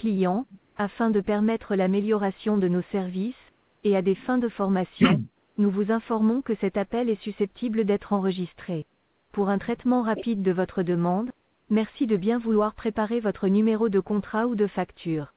clients, afin de permettre l'amélioration de nos services, et à des fins de formation, nous vous informons que cet appel est susceptible d'être enregistré. Pour un traitement rapide de votre demande, merci de bien vouloir préparer votre numéro de contrat ou de facture.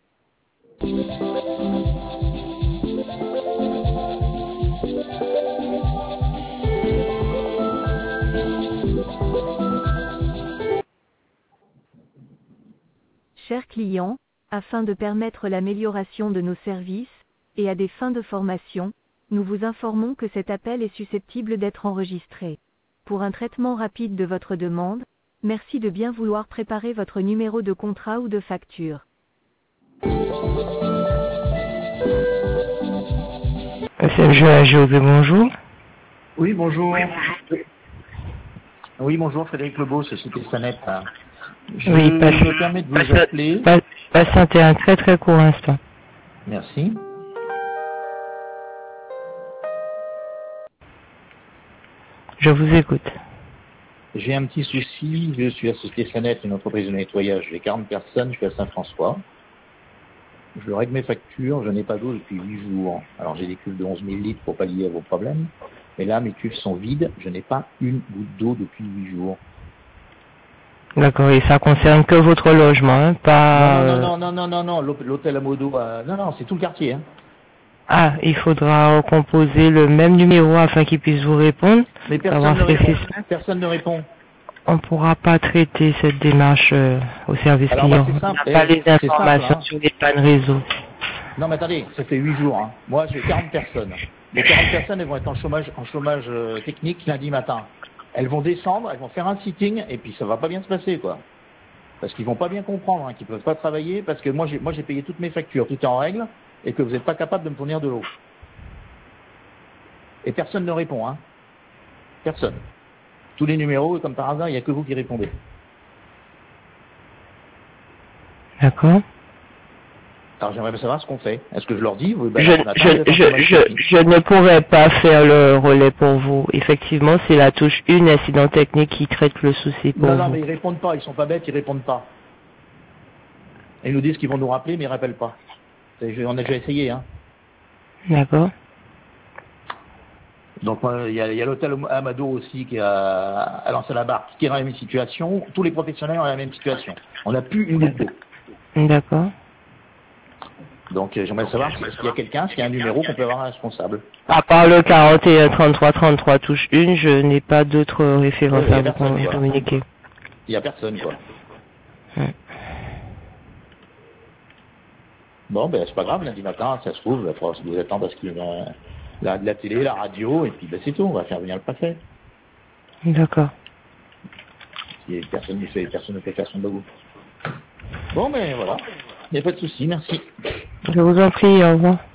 Chers clients, afin de permettre l'amélioration de nos services, et à des fins de formation, nous vous informons que cet appel est susceptible d'être enregistré. Pour un traitement rapide de votre demande, merci de bien vouloir préparer votre numéro de contrat ou de facture. SMG José, bonjour. Oui, bonjour. Oui, bonjour, Frédéric Lebeau, Société Sanet. Je me permets de vous appeler. Patientez un très très court instant. Merci. Je vous écoute. J'ai un petit souci, je suis à Société Sanet, une entreprise de nettoyage. J'ai 40 personnes, je suis à Saint-François. Je règle mes factures, je n'ai pas d'eau depuis 8 jours. Alors j'ai des cuves de 11 000 litres pour pallier à vos problèmes. Mais là, mes cuves sont vides, je n'ai pas une goutte d'eau depuis 8 jours. D'accord, et ça concerne que votre logement, hein, pas... Non, l'hôtel à Modo, non, c'est tout le quartier. Hein. Ah, il faudra recomposer le même numéro afin qu'il puisse vous répondre. Mais personne ne répond. On ne pourra pas traiter cette démarche au service client. C'est simple. On n'a pas les informations simple, hein. sur les pannes réseau. Non, mais attendez, ça fait 8 jours. Hein. Moi, j'ai 40 personnes. Les 40 personnes, elles vont être en chômage technique lundi matin. Elles vont descendre, elles vont faire un sitting, et puis ça va pas bien se passer, quoi. Parce qu'ils vont pas bien comprendre, hein, qu'ils peuvent pas travailler, parce que moi j'ai payé toutes mes factures, tout est en règle, et que vous n'êtes pas capable de me fournir de l'eau. Et personne ne répond, hein. Personne. Tous les numéros, comme par hasard, il n'y a que vous qui répondez. D'accord. Alors j'aimerais savoir ce qu'on fait. Est-ce que je leur dis je ne pourrais pas faire le relais pour vous. Effectivement, c'est la touche 1 incident technique qui traite le souci pour vous. Non, mais ils répondent pas. Ils sont pas bêtes, ils répondent pas. Et ils nous disent qu'ils vont nous rappeler, mais ils rappellent pas. On a déjà essayé, hein. D'accord. Donc il y a l'hôtel Amado aussi qui a lancé la barque, qui est dans la même situation. Tous les professionnels ont la même situation. On n'a plus une goutte d'eau. D'accord. Donc j'aimerais savoir s'il y a quelqu'un, s'il y a un numéro qu'on peut avoir un responsable. À part le 41 33 33 touche 1, je n'ai pas d'autres références à vous communiquer. Il n'y a personne, quoi. Bon, ben c'est pas grave, lundi matin, ça se trouve, il faudra vous attendre parce qu'il y a la télé, la radio, et puis ben, c'est tout, on va faire venir le préfet. D'accord. Si personne ne peut faire son bagou. Bon, ben voilà, il n'y a pas de souci, merci. Je vous en prie, au revoir.